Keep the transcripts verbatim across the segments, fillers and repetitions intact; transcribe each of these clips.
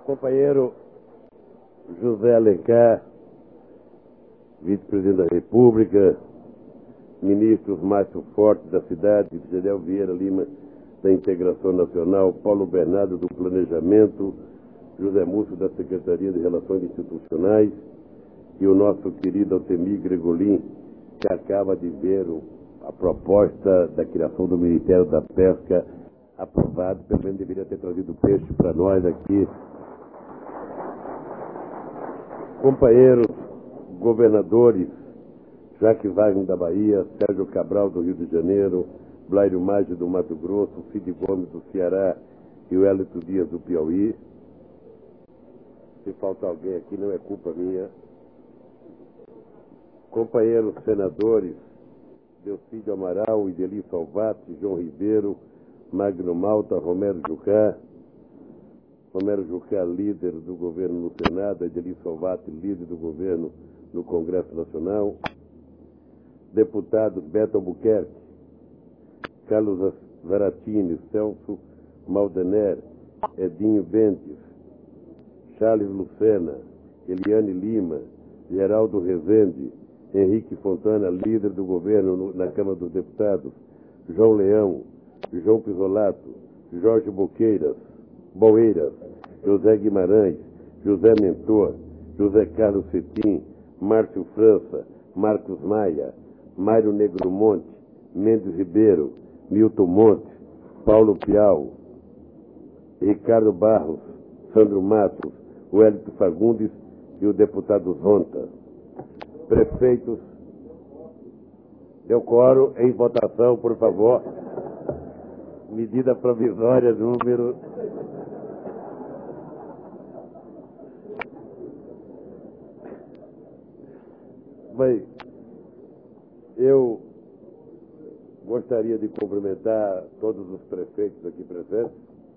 Companheiro José Alencar, vice-presidente da República, ministros Márcio Forte da cidade, Gedel Vieira Lima da Integração Nacional, Paulo Bernardo do Planejamento, José Múcio da Secretaria de Relações Institucionais e o nosso querido Altemir Gregolin, que acaba de ver o, a proposta da criação do Ministério da Pesca aprovado, pelo menos deveria ter trazido peixe para nós aqui. Companheiros governadores, Jacques Wagner da Bahia, Sérgio Cabral do Rio de Janeiro, Blairo Maggi do Mato Grosso, Cid Gomes do Ceará e o Hélito Dias do Piauí. Se falta alguém aqui, não é culpa minha. Companheiros senadores, Delcídio Amaral, Ideli Salvati, João Ribeiro, Magno Malta, Romero Jucá, Romero Jucá, líder do governo no Senado, Ideli Salvati, líder do governo no Congresso Nacional, deputados Beto Albuquerque, Carlos Zaratini, Celso Maldener, Edinho Bentes, Charles Lucena, Eliane Lima, Geraldo Rezende, Henrique Fontana, líder do governo no, na Câmara dos Deputados, João Leão, João Pisolato, Jorge Boqueiras, Boeiras, José Guimarães, José Mentor, José Carlos Cetim, Márcio França, Marcos Maia, Mário Negro Monte, Mendes Ribeiro, Milton Montes, Paulo Piau, Ricardo Barros, Sandro Matos, Wellington Fagundes e o deputado Zonta. Prefeitos, deu quórum em votação, por favor. Medida provisória número... Bem, eu gostaria de cumprimentar todos os prefeitos aqui presentes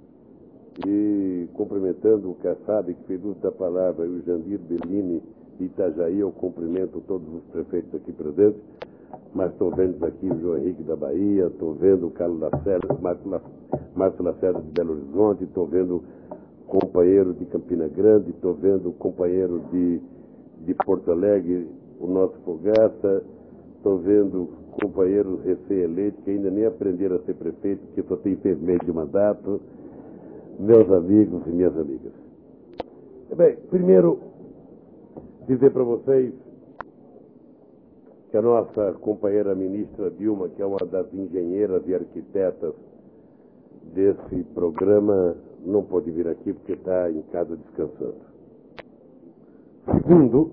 e cumprimentando o Kassab, que fez uso da palavra, e o Jandir Bellini de Itajaí, eu cumprimento todos os prefeitos aqui presentes, mas estou vendo aqui o João Henrique da Bahia, estou vendo o Carlos Lacerda, Márcio Lacerda de Belo Horizonte, estou vendo o companheiro de Campina Grande, estou vendo o companheiro de, de Porto Alegre, o nosso Fogaça, estou vendo companheiros recém-eleitos que ainda nem aprenderam a ser prefeito, porque só tem seis meses de mandato, meus amigos e minhas amigas. Bem, primeiro, dizer para vocês que a nossa companheira ministra Dilma, que é uma das engenheiras e arquitetas desse programa, não pode vir aqui porque está em casa descansando. Segundo,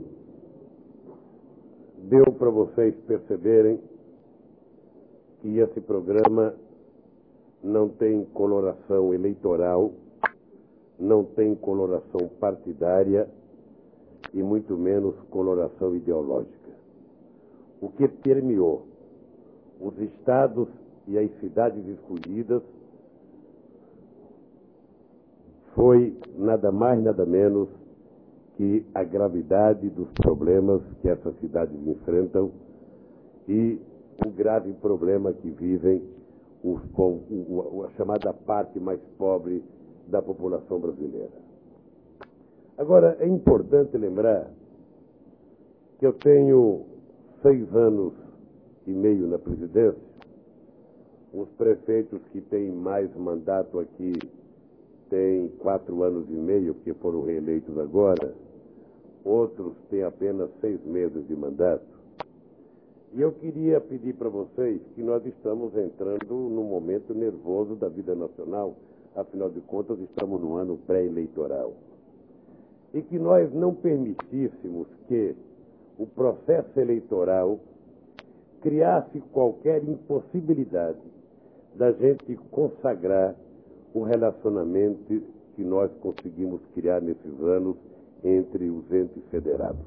deu para vocês perceberem que esse programa não tem coloração eleitoral, não tem coloração partidária e muito menos coloração ideológica. O que permeou os estados e as cidades escolhidas foi nada mais, nada menos que a gravidade dos problemas que essas cidades enfrentam e o grave problema que vivem os, o, a chamada parte mais pobre da população brasileira. Agora, é importante lembrar que eu tenho seis anos e meio na presidência. Os prefeitos que têm mais mandato aqui têm quatro anos e meio, porque foram reeleitos agora. Outros têm apenas seis meses de mandato. E eu queria pedir para vocês que nós estamos entrando num momento nervoso da vida nacional, afinal de contas estamos num ano pré-eleitoral. E que nós não permitíssemos que o processo eleitoral criasse qualquer impossibilidade da gente consagrar o relacionamento que nós conseguimos criar nesses anos entre os entes federados.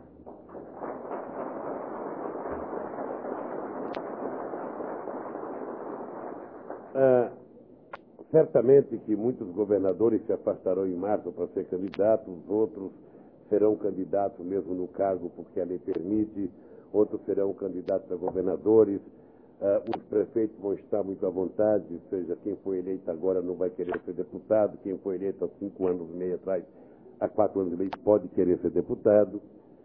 Ah, certamente que muitos governadores se afastarão em março para ser candidatos, outros serão candidatos mesmo no cargo porque a lei permite, outros serão candidatos a governadores, Uh, os prefeitos vão estar muito à vontade, ou seja, quem foi eleito agora não vai querer ser deputado, quem foi eleito há cinco anos e meio atrás, há quatro anos e meio, pode querer ser deputado.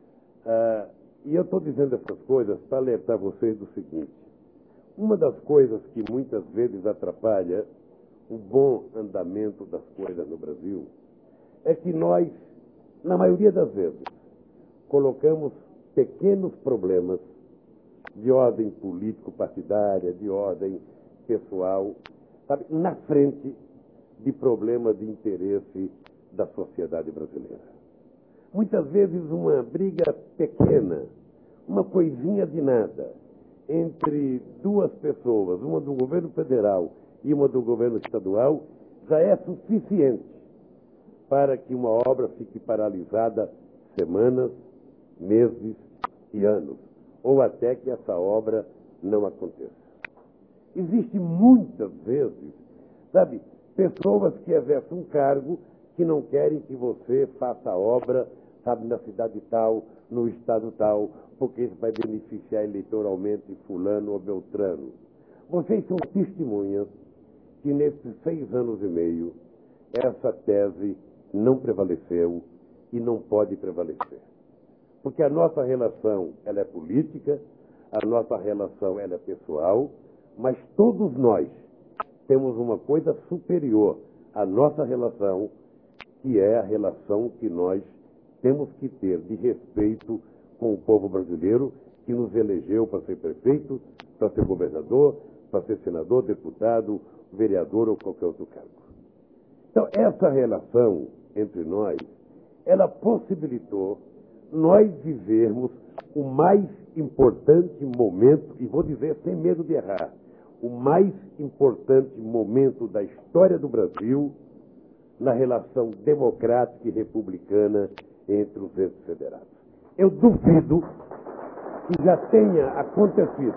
Uh, e eu estou dizendo essas coisas para alertar vocês do seguinte: uma das coisas que muitas vezes atrapalha o bom andamento das coisas no Brasil é que nós, na maioria das vezes, colocamos pequenos problemas de ordem político-partidária, de ordem pessoal, sabe, na frente de problemas de interesse da sociedade brasileira. Muitas vezes uma briga pequena, uma coisinha de nada, entre duas pessoas, uma do governo federal e uma do governo estadual, já é suficiente para que uma obra fique paralisada semanas, meses e anos, ou até que essa obra não aconteça. Existe muitas vezes, sabe, pessoas que exercem um cargo que não querem que você faça a obra, sabe, na cidade tal, no estado tal, porque isso vai beneficiar eleitoralmente fulano ou beltrano. Vocês são testemunhas que nesses seis anos e meio essa tese não prevaleceu e não pode prevalecer. Porque a nossa relação, ela é política, a nossa relação, ela é pessoal, mas todos nós temos uma coisa superior à nossa relação, que é a relação que nós temos que ter de respeito com o povo brasileiro, que nos elegeu para ser prefeito, para ser governador, para ser senador, deputado, vereador ou qualquer outro cargo. Então, essa relação entre nós, ela possibilitou nós vivermos o mais importante momento, e vou dizer sem medo de errar, o mais importante momento da história do Brasil na relação democrática e republicana entre os entes federados. Eu duvido que já tenha acontecido.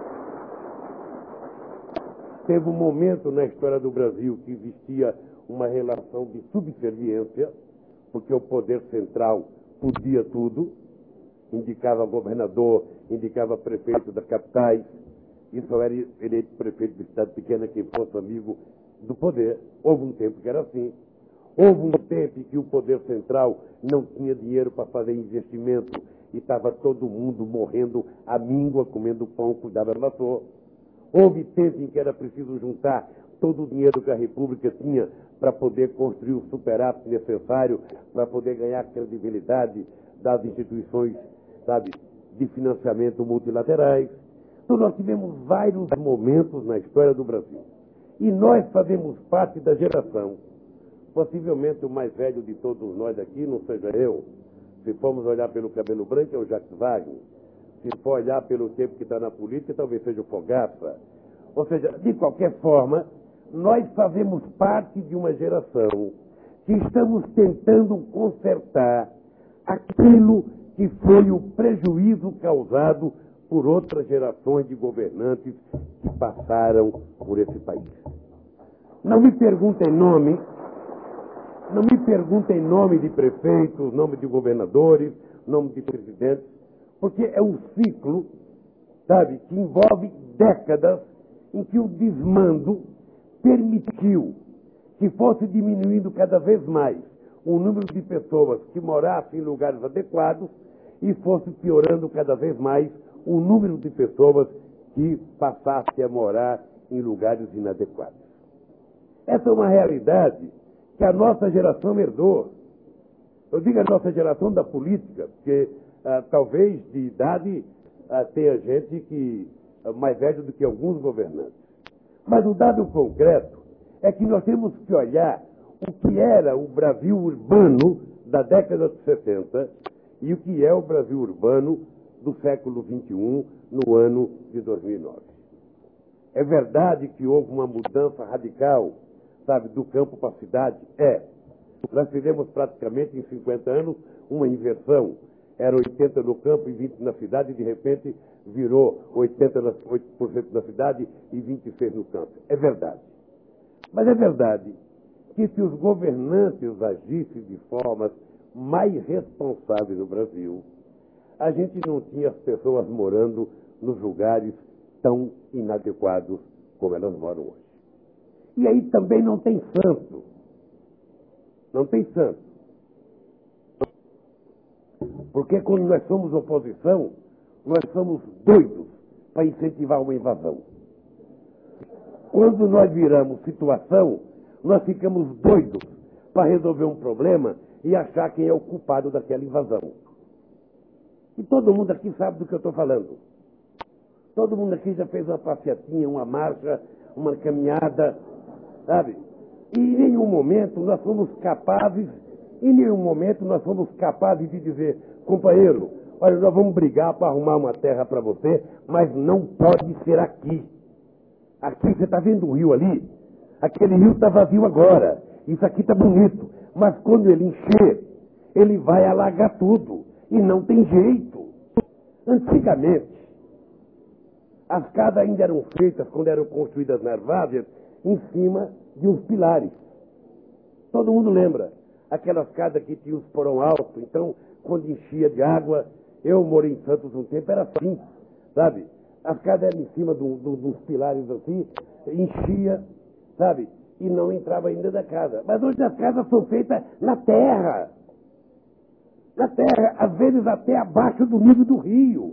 Teve um momento na história do Brasil que existia uma relação de subserviência, porque o poder central podia tudo, indicava governador, indicava prefeito das capitais, e só era eleito prefeito de cidade pequena quem fosse amigo do poder. Houve um tempo que era assim. Houve um tempo em que o poder central não tinha dinheiro para fazer investimento e estava todo mundo morrendo à míngua, comendo pão que dava relator. Houve tempo em que era preciso juntar todo o dinheiro que a República tinha para poder construir o superávit necessário para poder ganhar credibilidade das instituições, sabe, de financiamento multilaterais. Então nós tivemos vários momentos na história do Brasil. E nós fazemos parte da geração, possivelmente o mais velho de todos nós aqui, não seja eu, se formos olhar pelo cabelo branco, é o Jacques Wagner. Se for olhar pelo tempo que está na política, talvez seja o Fogaça. Ou seja, de qualquer forma, nós fazemos parte de uma geração que estamos tentando consertar aquilo que foi o prejuízo causado por outras gerações de governantes que passaram por esse país. Não me perguntem nome, não me perguntem nome de prefeitos, nome de governadores, nome de presidentes, porque é um ciclo, sabe, que envolve décadas em que o desmando permitiu que fosse diminuindo cada vez mais o número de pessoas que morassem em lugares adequados e fosse piorando cada vez mais o número de pessoas que passassem a morar em lugares inadequados. Essa é uma realidade que a nossa geração herdou. Eu digo a nossa geração da política, porque ah, talvez de idade ah, tenha gente que é mais velho do que alguns governantes. Mas o dado concreto é que nós temos que olhar o que era o Brasil urbano da década de sessenta e o que é o Brasil urbano do século vinte e um, no ano de dois mil e nove. É verdade que houve uma mudança radical, sabe, do campo para a cidade? É. Nós fizemos praticamente em cinquenta anos uma inversão. Era oitenta no campo e vinte na cidade, e de repente virou oitenta por cento na cidade e vinte e seis no campo. É verdade. Mas é verdade que se os governantes agissem de formas mais responsáveis no Brasil, a gente não tinha as pessoas morando nos lugares tão inadequados como elas moram hoje. E aí também não tem santo. Não tem santo. Porque quando nós somos oposição, nós somos doidos para incentivar uma invasão. Quando nós viramos situação, nós ficamos doidos para resolver um problema e achar quem é o culpado daquela invasão. E todo mundo aqui sabe do que eu estou falando. Todo mundo aqui já fez uma passeatinha, uma marcha, uma caminhada, sabe? E em nenhum momento nós fomos capazes, em nenhum momento nós fomos capazes de dizer, companheiro, olha, nós vamos brigar para arrumar uma terra para você, mas não pode ser aqui. Aqui, você está vendo o rio ali? Aquele rio está vazio agora. Isso aqui está bonito. Mas quando ele encher, ele vai alagar tudo. E não tem jeito. Antigamente, as casas ainda eram feitas, quando eram construídas nas várzeas, em cima de uns pilares. Todo mundo lembra. Aquelas casas que tinham os porão alto. Então, quando enchia de água, eu morei em Santos um tempo, era assim, sabe? As casas eram em cima do, do, dos pilares assim, enchia, sabe? E não entrava ainda da casa. Mas hoje as casas são feitas na terra. Na terra, às vezes até abaixo do nível do rio.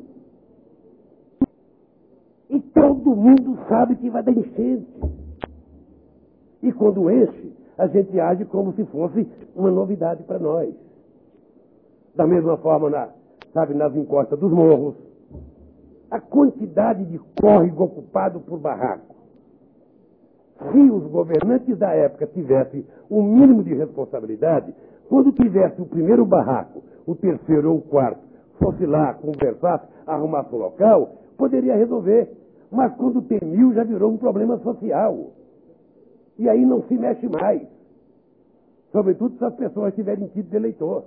E todo mundo sabe que vai dar enchente. E quando enche, a gente age como se fosse uma novidade para nós. Da mesma forma, na, sabe, nas encostas dos morros. A quantidade de córrego ocupado por barraco. Se os governantes da época tivessem o mínimo de responsabilidade, quando tivesse o primeiro barraco, o terceiro ou o quarto, fosse lá, conversasse, arrumasse um local, poderia resolver. Mas quando tem mil, já virou um problema social. E aí não se mexe mais. Sobretudo se as pessoas tiverem título de eleitor.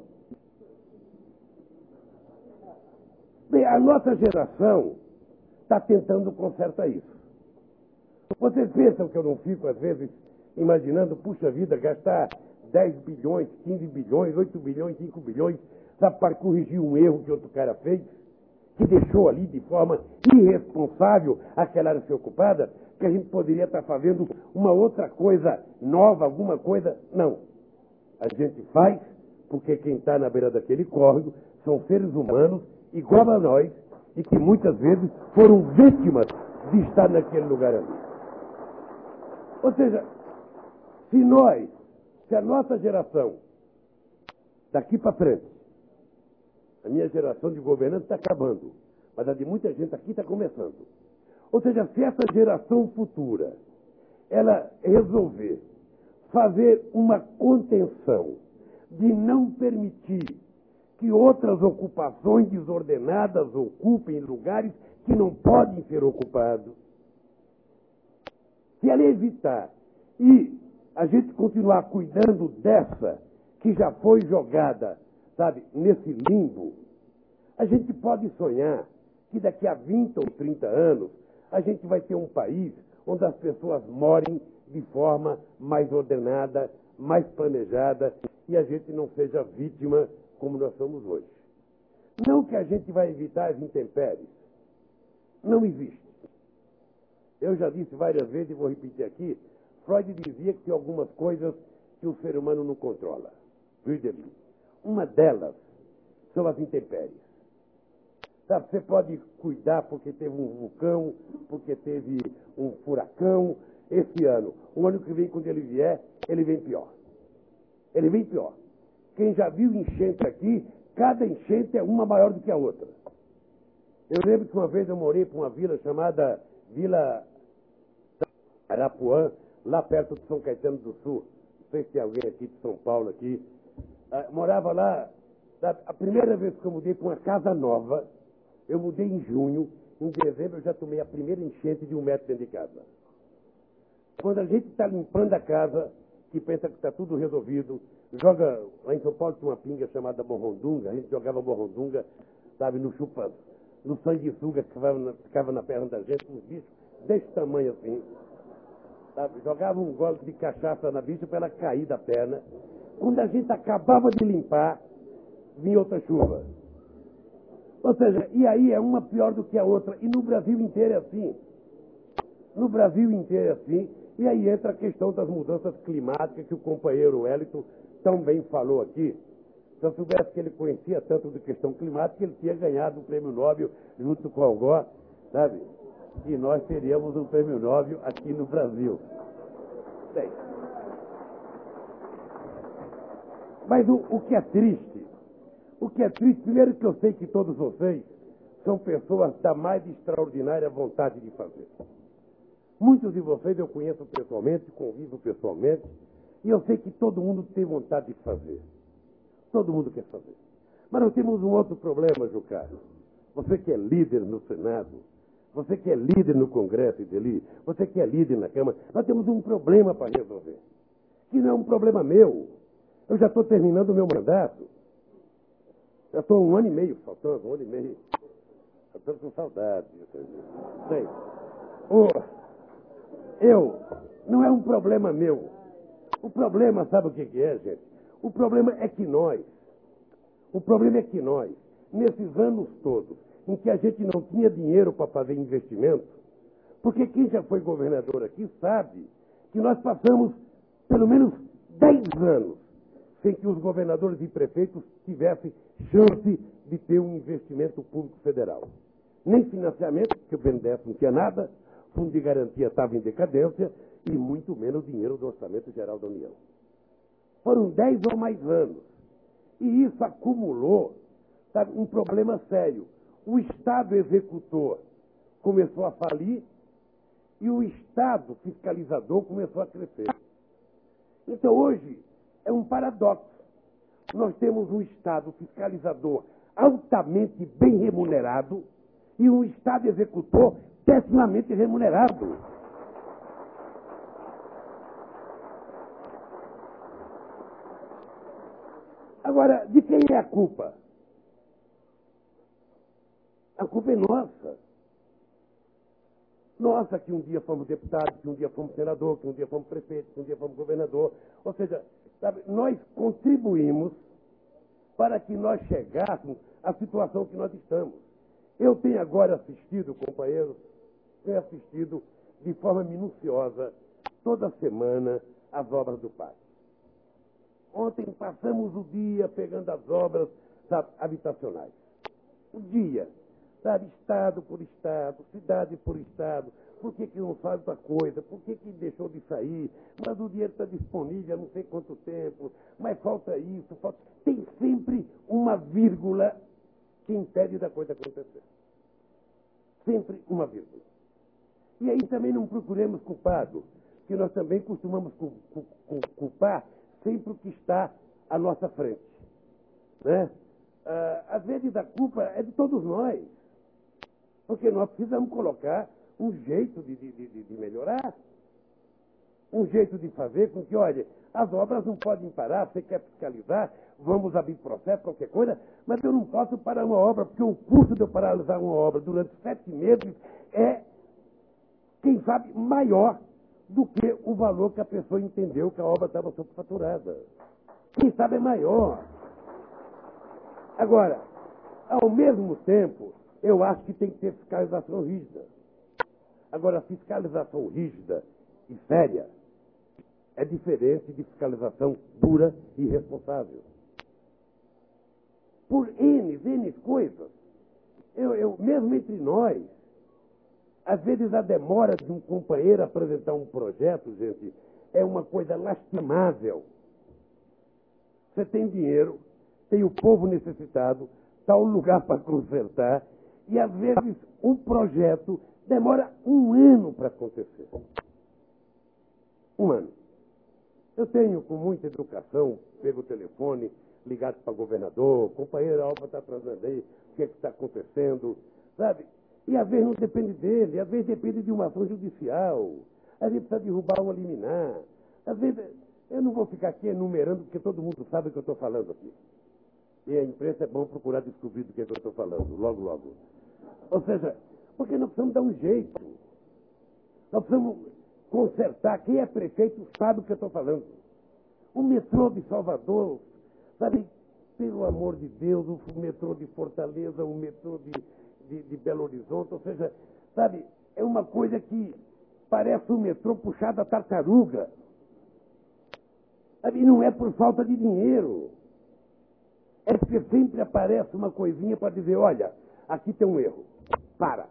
Bem, a nossa geração está tentando consertar isso. Vocês pensam que eu não fico, às vezes, imaginando, puxa vida, gastar dez bilhões, quinze bilhões, oito bilhões, cinco bilhões, sabe, para corrigir um erro que outro cara fez, que deixou ali de forma irresponsável aquela área ser ocupada, que a gente poderia estar fazendo uma outra coisa nova, alguma coisa. Não. A gente faz porque quem está na beira daquele córrego são seres humanos igual a nós e que muitas vezes foram vítimas de estar naquele lugar ali. Ou seja, se nós, se a nossa geração, daqui para frente, a minha geração de governantes está acabando, mas a de muita gente aqui está começando. Ou seja, se essa geração futura, ela resolver fazer uma contenção de não permitir que outras ocupações desordenadas ocupem lugares que não podem ser ocupados, se ela evitar e a gente continuar cuidando dessa que já foi jogada, sabe, nesse limbo, a gente pode sonhar que daqui a vinte ou trinta anos a gente vai ter um país onde as pessoas morem de forma mais ordenada, mais planejada e a gente não seja vítima como nós somos hoje. Não que a gente vai evitar as intempéries. Não existe. Eu já disse várias vezes e vou repetir aqui, Freud dizia que tem algumas coisas que o ser humano não controla. Uma delas são as intempéries. Sabe, você pode cuidar porque teve um vulcão, porque teve um furacão. Esse ano, o ano que vem, quando ele vier, ele vem pior. Ele vem pior. Quem já viu enchente aqui, cada enchente é uma maior do que a outra. Eu lembro que uma vez eu morei para uma vila chamada Vila Arapuã, lá perto de São Caetano do Sul. Não sei se tem alguém aqui de São Paulo aqui. Ah, morava lá, a primeira vez que eu mudei para uma casa nova, eu mudei em junho, em dezembro eu já tomei a primeira enchente de um metro dentro de casa. Quando a gente está limpando a casa, que pensa que está tudo resolvido, joga, lá em São Paulo tinha uma pinga chamada borrondunga, a gente jogava borrondunga, sabe, no chupa, no sanguessuga que ficava na, ficava na perna da gente, uns bichos desse tamanho assim, sabe, jogava um gole de cachaça na bicha para ela cair da perna. Quando a gente acabava de limpar, vinha outra chuva. Ou seja, e aí é uma pior do que a outra, e no Brasil inteiro é assim. No Brasil inteiro é assim. E aí entra a questão das mudanças climáticas que o companheiro Wellington tão bem falou aqui. Se eu soubesse que ele conhecia tanto de questão climática, ele tinha ganhado o prêmio Nobel junto com o Al Gore, sabe? E nós teríamos um prêmio Nobel aqui no Brasil. Bem, mas o, o que é triste, o que é triste, primeiro que eu sei que todos vocês são pessoas da mais extraordinária vontade de fazer. Muitos de vocês eu conheço pessoalmente, convivo pessoalmente, e eu sei que todo mundo tem vontade de fazer. Todo mundo quer fazer. Mas nós temos um outro problema, Jucá. Você que é líder no Senado, você que é líder no Congresso, Ideli, você que é líder na Câmara, nós temos um problema para resolver. Que não é um problema meu. Eu já estou terminando o meu mandato. Já estou um ano e meio faltando, um ano e meio. Estou com saudade. Bem, o, eu, não é um problema meu. O problema, sabe o que, que é, gente? O problema é que nós, o problema é que nós, nesses anos todos, em que a gente não tinha dinheiro para fazer investimento, porque quem já foi governador aqui sabe que nós passamos pelo menos dez anos sem que os governadores e prefeitos tivessem chance de ter um investimento público federal. Nem financiamento, porque o B N D E S não tinha nada, fundo de garantia estava em decadência, e muito menos dinheiro do Orçamento Geral da União. Foram dez ou mais anos. E isso acumulou, sabe, um problema sério. O Estado executor começou a falir e o Estado fiscalizador começou a crescer. Então, hoje, é um paradoxo. Nós temos um Estado fiscalizador altamente bem remunerado e um Estado executor pessimamente remunerado. Agora, de quem é a culpa? A culpa é nossa. Nossa, que um dia fomos deputados, que um dia fomos senador, que um dia fomos prefeito, que um dia fomos governador. Ou seja, sabe, nós contribuímos para que nós chegássemos à situação que nós estamos. Eu tenho agora assistido, companheiros, tenho assistido de forma minuciosa, toda semana, as obras do P A C. Ontem passamos o dia pegando as obras, sabe, habitacionais. O dia, sabe, estado por estado, cidade por estado. Por que, que não faz outra coisa? Por que, que deixou de sair? Mas o dinheiro está disponível há não sei quanto tempo. Mas falta isso, falta... Tem sempre uma vírgula que impede da coisa acontecer. Sempre uma vírgula. E aí também não procuremos culpado, que nós também costumamos culpar sempre o que está à nossa frente. Né? Ah, às vezes a culpa é de todos nós. Porque nós precisamos colocar um jeito de, de, de, de melhorar. Um jeito de fazer com que, olha, as obras não podem parar, você quer fiscalizar, vamos abrir processo, qualquer coisa, mas eu não posso parar uma obra, porque o custo de eu paralisar uma obra durante sete meses é, quem sabe, maior do que o valor que a pessoa entendeu que a obra estava superfaturada. Quem sabe é maior. Agora, ao mesmo tempo, eu acho que tem que ter fiscalização rígida. Agora, fiscalização rígida e séria é diferente de fiscalização pura e irresponsável. Por N, N coisas. Eu, eu, mesmo entre nós, às vezes a demora de um companheiro apresentar um projeto, gente, é uma coisa lastimável. Você tem dinheiro, tem o povo necessitado, está um lugar para consertar, e às vezes um projeto demora um ano para acontecer. Um ano. Eu tenho, com muita educação, pego o telefone, ligado para o governador, companheiro, a obra está atrasando aí, o que é que está acontecendo, sabe? E às vezes não depende dele, às vezes depende de uma ação judicial, às vezes precisa derrubar ou eliminar, às vezes, eu não vou ficar aqui enumerando, porque todo mundo sabe o que eu estou falando aqui. E a imprensa é bom procurar descobrir do que, é que eu estou falando, logo, logo. Ou seja, porque nós precisamos dar um jeito. Nós precisamos consertar. Quem é prefeito sabe o que eu estou falando. O metrô de Salvador, sabe, pelo amor de Deus, o metrô de Fortaleza, o metrô de, de, de Belo Horizonte, ou seja, sabe, é uma coisa que parece um metrô puxado a tartaruga. E não é por falta de dinheiro. É porque sempre aparece uma coisinha para dizer, olha, aqui tem um erro. Para.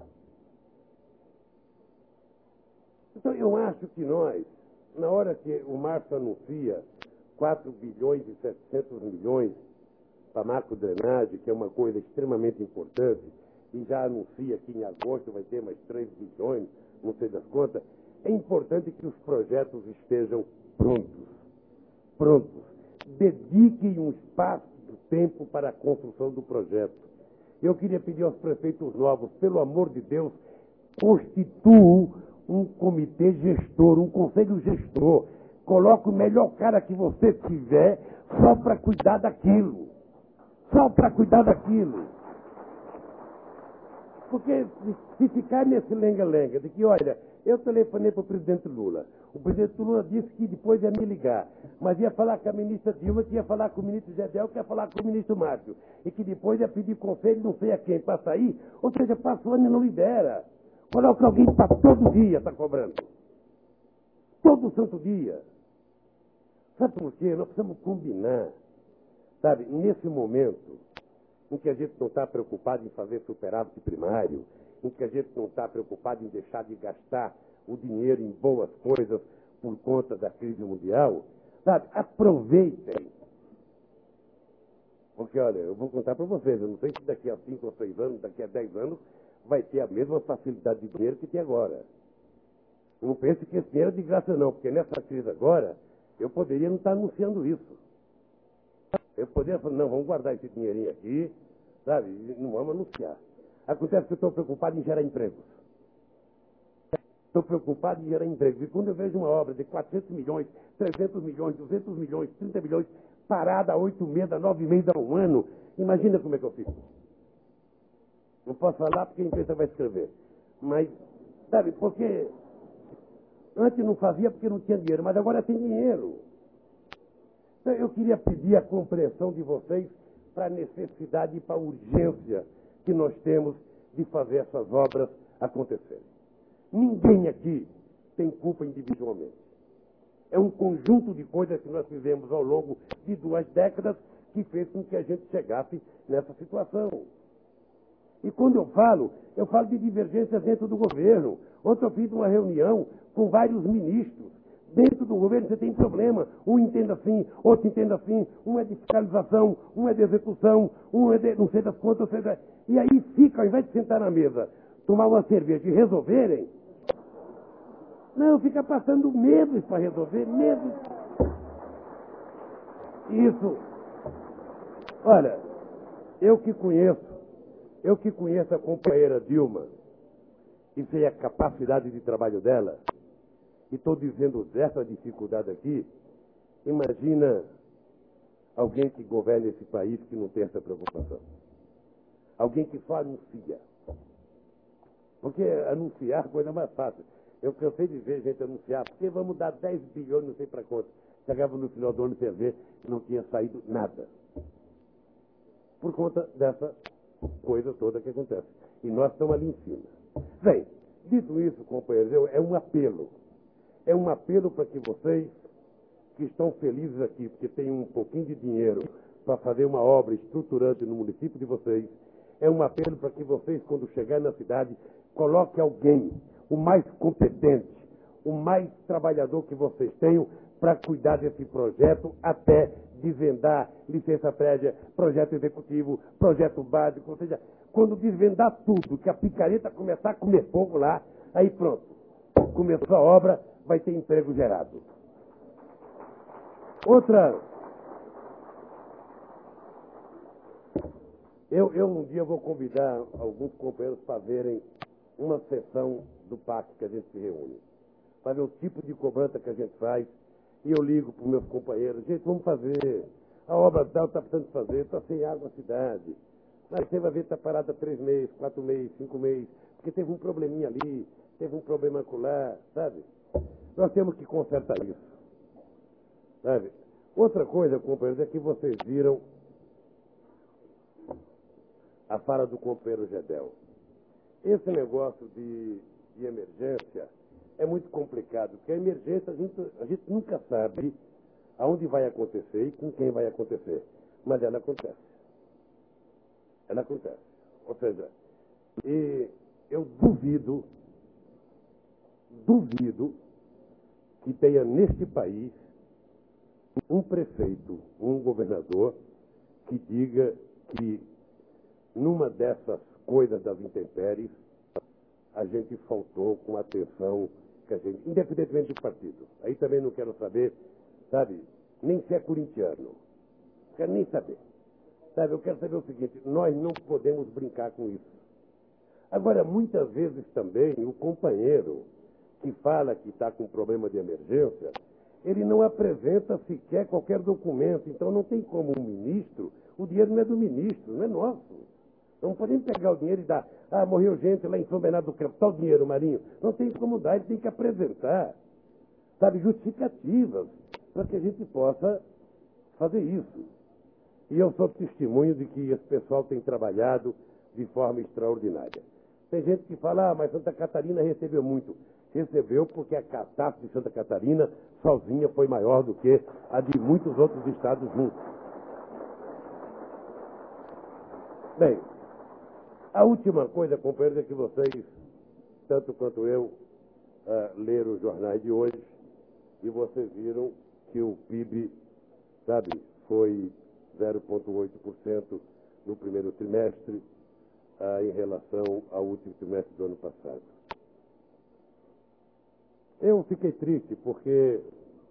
Então, eu acho que nós, na hora que o Márcio anuncia quatro bilhões e setecentos milhões para macrodrenagem, que é uma coisa extremamente importante, e já anuncia que em agosto vai ter mais três bilhões, não sei das contas, é importante que os projetos estejam prontos. Prontos. Dediquem um espaço de tempo para a construção do projeto. Eu queria pedir aos prefeitos novos, pelo amor de Deus, constituam um comitê gestor, um conselho gestor. Coloque o melhor cara que você tiver só para cuidar daquilo. Só para cuidar daquilo. Porque se ficar nesse lenga-lenga de que, olha, eu telefonei para o presidente Lula. O presidente Lula disse que depois ia me ligar, mas ia falar com a ministra Dilma, que ia falar com o ministro Gedel, que ia falar com o ministro Márcio, e que depois ia pedir conselho não sei a quem para sair, ou seja, passa o ano e não libera. Coloca alguém para todo dia está cobrando. Todo santo dia. Sabe por quê? Nós precisamos combinar, sabe, nesse momento em que a gente não está preocupado em fazer superávit primário, em que a gente não está preocupado em deixar de gastar o dinheiro em boas coisas por conta da crise mundial, sabe? Aproveitem. Porque, olha, eu vou contar para vocês, eu não sei se daqui a cinco ou seis anos, daqui a dez anos, vai ter a mesma facilidade de dinheiro que tem agora. Não pense que esse dinheiro é de graça não, porque nessa crise agora, eu poderia não estar anunciando isso. Eu poderia falar, não, vamos guardar esse dinheirinho aqui, sabe, e não vamos anunciar. Acontece que eu estou preocupado em gerar empregos. Estou preocupado em gerar empregos. E quando eu vejo uma obra de quatrocentos milhões, trezentos milhões, duzentos milhões, trinta milhões, parada há oito meses, há nove meses, há um ano, imagina como é que eu fico. Não posso falar porque a imprensa vai escrever. Mas, sabe, porque antes não fazia porque não tinha dinheiro, mas agora tem dinheiro. Então, eu queria pedir a compreensão de vocês para a necessidade e para a urgência que nós temos de fazer essas obras acontecerem. Ninguém aqui tem culpa individualmente. É um conjunto de coisas que nós fizemos ao longo de duas décadas que fez com que a gente chegasse nessa situação. E quando eu falo, eu falo de divergências dentro do governo. Ontem eu fiz uma reunião com vários ministros. Dentro do governo você tem problema. Um entende assim, outro entende assim. Um é de fiscalização, um é de execução, um é de não sei das quantas. Seja... E aí fica, ao invés de sentar na mesa, tomar uma cerveja e resolverem, não, fica passando meses para resolver, meses. Isso. Olha, eu que conheço, eu que conheço a companheira Dilma, e sei a capacidade de trabalho dela, e estou dizendo dessa dificuldade aqui, imagina alguém que governa esse país que não tem essa preocupação. Alguém que só anuncia. Porque anunciar é a coisa mais fácil. Eu cansei de ver gente anunciar, porque vamos dar dez bilhões, não sei para quanto. Chegava no final do ano e ver que não tinha saído nada. Por conta dessa coisa toda que acontece. E nós estamos ali em cima. Bem, dito isso, companheiros, eu, é um apelo. É um apelo para que vocês, que estão felizes aqui, porque têm um pouquinho de dinheiro para fazer uma obra estruturante no município de vocês, é um apelo para que vocês, quando chegarem na cidade, coloquem alguém, o mais competente, o mais trabalhador que vocês tenham, para cuidar desse projeto até desvendar licença prévia, projeto executivo, projeto básico, ou seja, quando desvendar tudo, que a picareta começar a comer fogo lá, aí pronto, começou a obra, vai ter emprego gerado. Outra, eu, eu um dia vou convidar alguns companheiros para verem uma sessão do pacto que a gente se reúne, para ver o tipo de cobrança que a gente faz, e eu ligo para os meus companheiros, gente, vamos fazer, a obra tal está precisando fazer, está sem água a cidade, mas você vai ver que está parada três meses, quatro meses, cinco meses, porque teve um probleminha ali, teve um problema acolá, sabe? Nós temos que consertar isso, sabe? Outra coisa, companheiros, é que vocês viram a fala do companheiro Gedel. Esse negócio de, de emergência é muito complicado, porque a emergência a gente, a gente nunca sabe aonde vai acontecer e com quem vai acontecer. Mas ela acontece. Ela acontece. Ou seja, e eu duvido, duvido que tenha neste país um prefeito, um governador, que diga que numa dessas coisas das intempéries, a gente faltou com a atenção que a gente, independentemente do partido. Aí também não quero saber, sabe, nem se é corintiano. Não quero nem saber. Sabe, eu quero saber o seguinte, nós não podemos brincar com isso. Agora, muitas vezes também, o companheiro que fala que está com problema de emergência, ele não apresenta sequer qualquer documento. Então não tem como um ministro, o dinheiro não é do ministro, não é nosso. Não podemos pegar o dinheiro e dar, ah, morreu gente lá em São Bernardo do Campo, tal dinheiro, Marinho. Não tem como dar, ele tem que apresentar, sabe, justificativas, para que a gente possa fazer isso. E eu sou testemunho de que esse pessoal tem trabalhado de forma extraordinária. Tem gente que fala, ah, mas Santa Catarina recebeu muito. Recebeu porque a catástrofe de Santa Catarina sozinha foi maior do que a de muitos outros estados juntos. Bem, a última coisa, companheiros, é que vocês, tanto quanto eu, uh, leram os jornais de hoje e vocês viram que o P I B, sabe, foi zero vírgula oito por cento no primeiro trimestre uh, em relação ao último trimestre do ano passado. Eu fiquei triste porque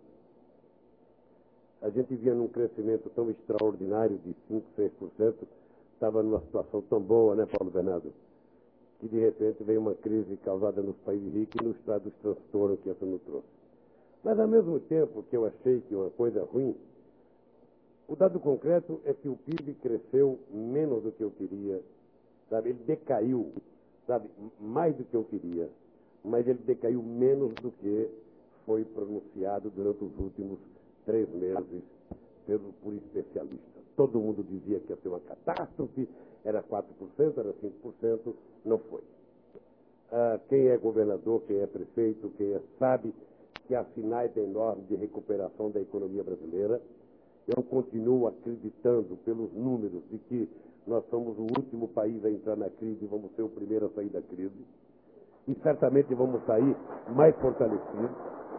a gente via num crescimento tão extraordinário de cinco, seis por cento, estava numa situação tão boa, né, Paulo Bernardo, que de repente veio uma crise causada nos países ricos e nos traz os transtornos que essa nos trouxe. Mas ao mesmo tempo que eu achei que uma coisa ruim, o dado concreto é que o P I B cresceu menos do que eu queria, sabe? Ele decaiu, sabe, mais do que eu queria, mas ele decaiu menos do que foi pronunciado durante os últimos três meses pelo, por especialistas. Todo mundo dizia que ia ser uma catástrofe, era quatro por cento, era cinco por cento, não foi. Ah, quem é governador, quem é prefeito, quem é, sabe que há sinais enormes de recuperação da economia brasileira. Eu continuo acreditando, pelos números, de que nós somos o último país a entrar na crise e vamos ser o primeiro a sair da crise. E certamente vamos sair mais fortalecidos.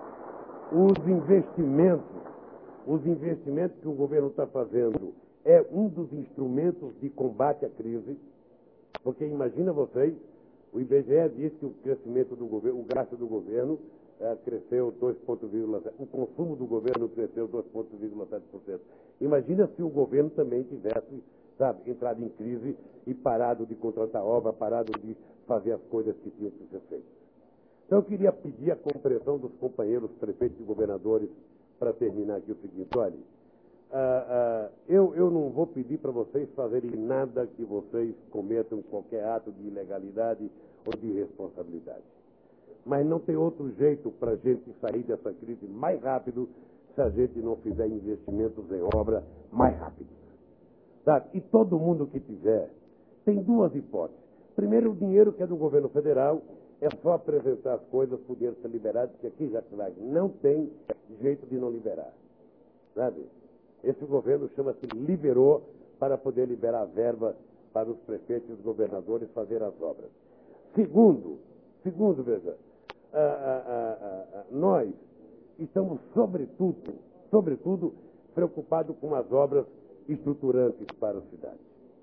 Os investimentos, os investimentos que o governo está fazendo é um dos instrumentos de combate à crise, porque imagina vocês, o I B G E diz que o crescimento do governo, o gasto do governo é, cresceu dois vírgula sete por cento, o consumo do governo cresceu dois vírgula sete por cento. Imagina se o governo também tivesse, sabe, entrado em crise e parado de contratar obra, parado de fazer as coisas que tinham que ser feitas. Então eu queria pedir a compreensão dos companheiros prefeitos e governadores para terminar aqui o seguinte, olha, ah, ah, eu, eu não vou pedir para vocês fazerem nada que vocês cometam qualquer ato de ilegalidade ou de irresponsabilidade. Mas não tem outro jeito para a gente sair dessa crise mais rápido se a gente não fizer investimentos em obra mais rápidos. Sabe? E todo mundo que tiver, tem duas hipóteses. Primeiro, o dinheiro que é do governo federal, é só apresentar as coisas para o dinheiro ser liberado, porque aqui já não tem jeito de não liberar. Sabe? Esse governo chama-se liberou para poder liberar a verba para os prefeitos e os governadores fazer as obras. Segundo, segundo, veja, ah, ah, ah, ah, nós estamos sobretudo, sobretudo preocupados com as obras estruturantes para a cidade.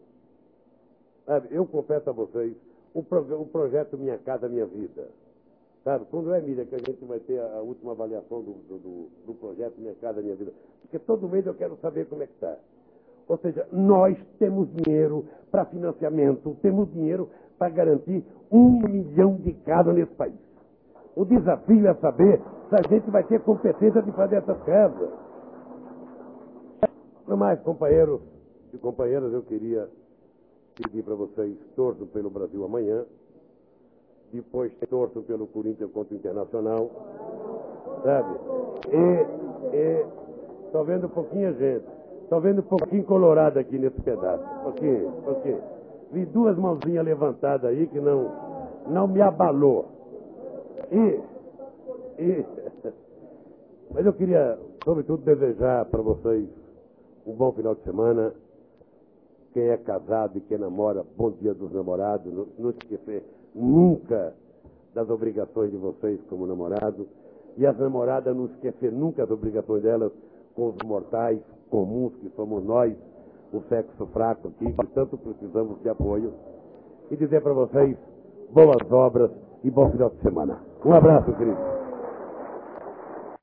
Sabe, eu confesso a vocês, o, pro, o projeto Minha Casa Minha Vida, sabe, quando é, Miriam, que a gente vai ter a, a última avaliação do, do, do, do projeto Minha Casa Minha Vida? Porque todo mês eu quero saber como é que está. Ou seja, nós temos dinheiro para financiamento, temos dinheiro para garantir um milhão de casas nesse país. O desafio é saber se a gente vai ter competência de fazer essas casas. No mais, companheiros e companheiras, eu queria pedir para vocês, torçam pelo Brasil amanhã, depois torçam pelo Corinthians contra o Internacional, sabe? E estou vendo pouquinha gente, estou vendo um pouquinho colorado aqui nesse pedaço, pouquinho, pouquinho. Vi duas mãozinhas levantadas aí que não, não me abalou. E, E... Mas eu queria, sobretudo, desejar para vocês um bom final de semana. Quem é casado e quem namora, bom dia dos namorados. Não, não esquecer nunca das obrigações de vocês como namorado. E as namoradas não esquecer nunca as obrigações delas com os mortais comuns que somos nós, o sexo fraco aqui, que tanto precisamos de apoio. E dizer para vocês boas obras e bom final de semana. Um abraço, querido.